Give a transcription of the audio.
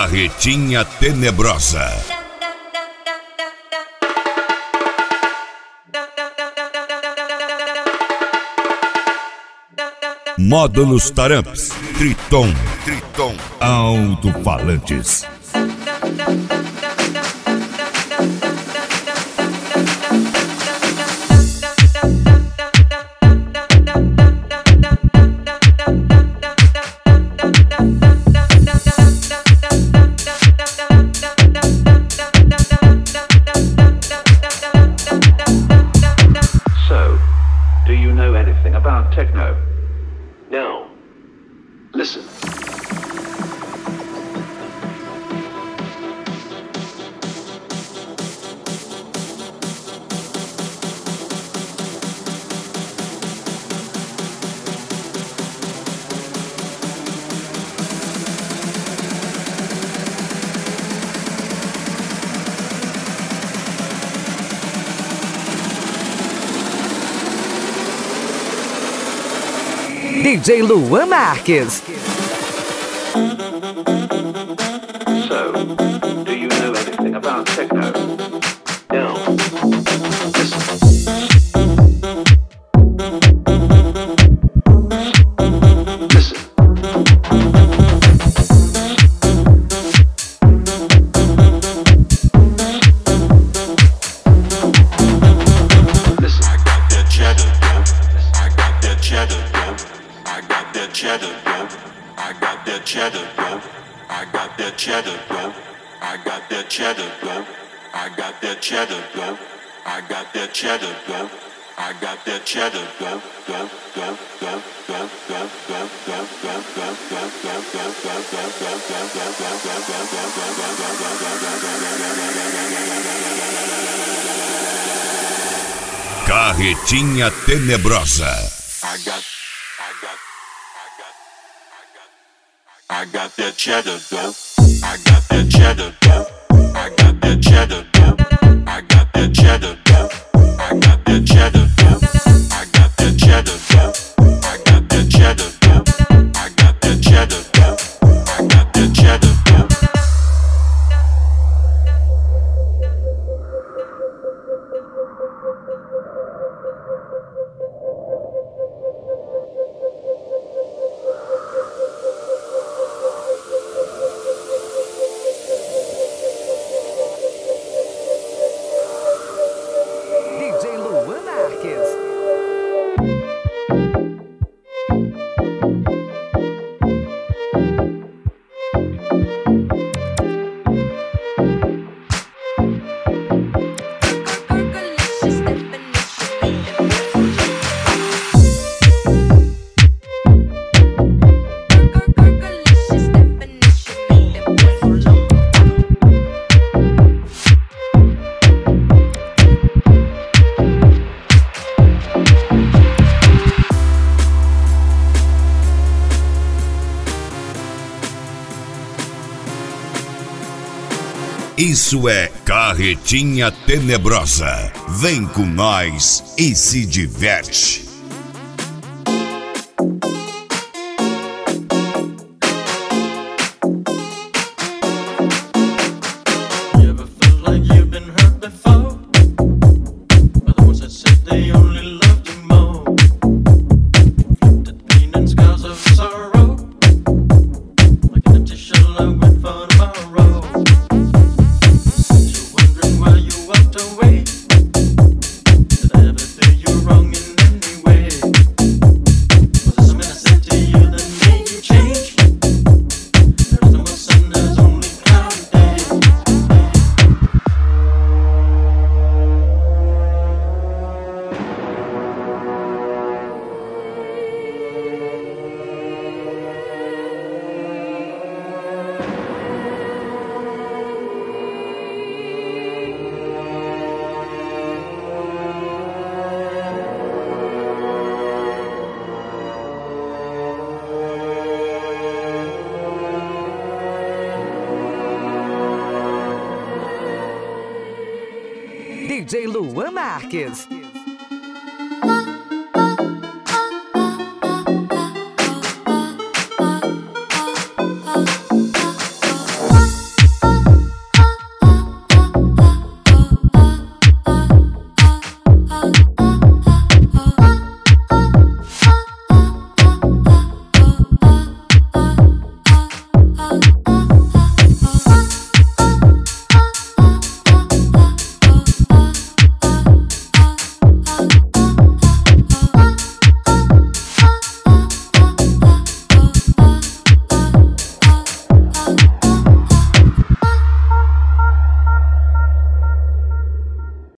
Carretinha Tenebrosa. Módulos Taramps, Triton, alto-falantes. Do you know anything about techno? No. Listen. DJ Luan Marques. So, do you know anything about techno? No. Listen. Carretinha Tenebrosa. I got that cheddar dough. I got that cheddar dough. I got that cheddar dough. I got that cheddar dough. I got that cheddar dough. I got that cheddar dough. I got that cheddar dough. I got that cheddar dough. I got that cheddar dough. DJ Luan Marques. Isso é Carretinha Tenebrosa. Vem com nós e se diverte. DJ Luan Marques.